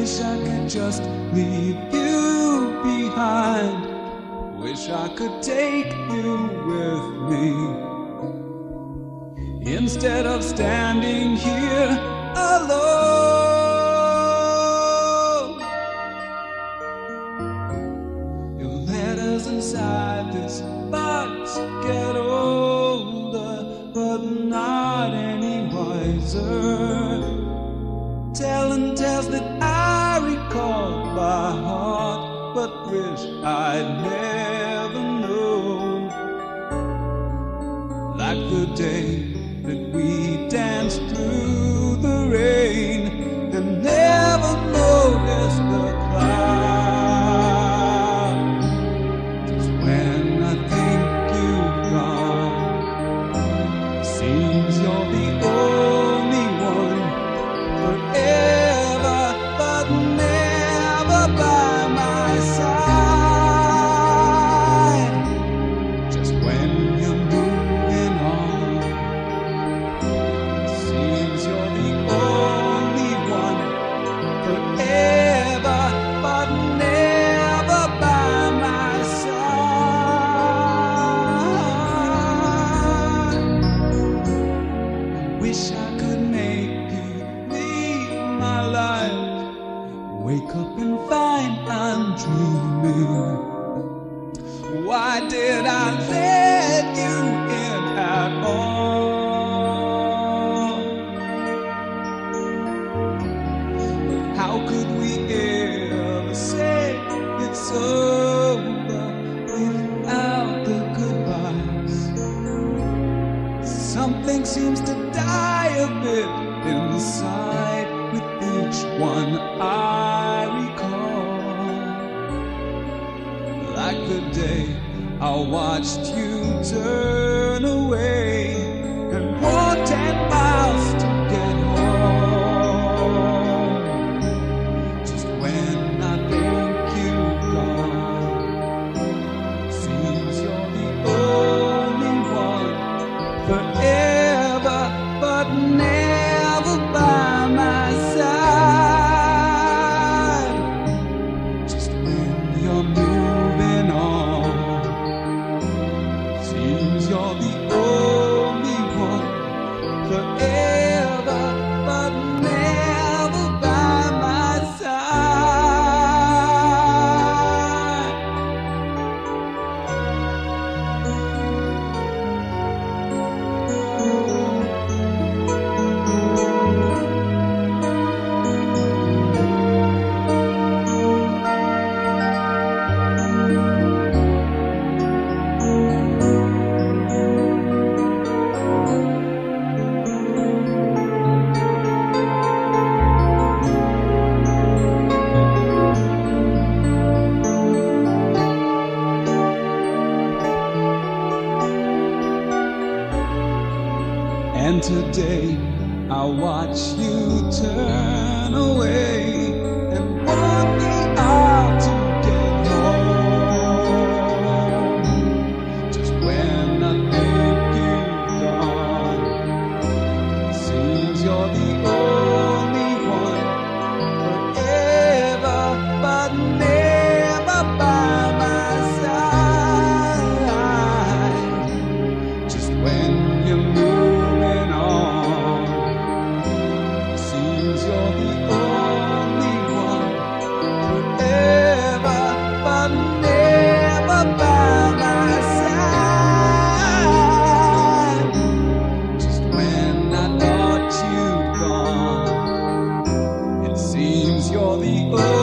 wish I could just leave you behind. Wish I could take you with me, instead of standing here alone. Your letters inside this box get older, but not any wiser. Telling tales that I recall by heart, but wish I'd never known. Like the day that we danced through the rain and never noticed the clouds. Just when I think you've gone, seems you're the only one forever, but never by my side. Just when you're moving on, seems you're the only one forever, but never by my side. Wish I could make you leave my life. Wake up and find I'm dreaming. Why did I let you in at all? How could we ever say it's over without the goodbyes? Something seems to die a bit inside with each one I recall. Like the day I watched you turn away and walk 10 miles to get home. Just when I think you've gone, seems you're the only one forever, but never by my side. Just when you're moving on, seems you're the only one forever, but never by my side. And today I watch you turn away and walk the aisle to get home. Just when I think you've gone, seems you're the only one forever, but never by my side. Just when you're moving on, seems you're the only one forever, but never by my side. Just when I thought you'd gone, it seems you're the only